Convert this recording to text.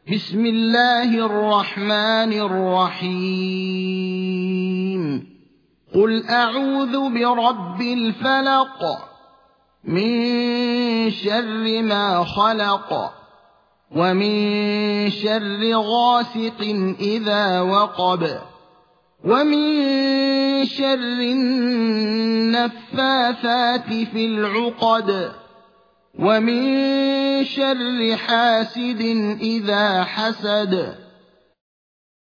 بسم الله الرحمن الرحيم قل أعوذ برب الفلق من شر ما خلق ومن شر غاسق إذا وقب ومن شر النفاثات في العقد ومن شر حاسد إذا حسد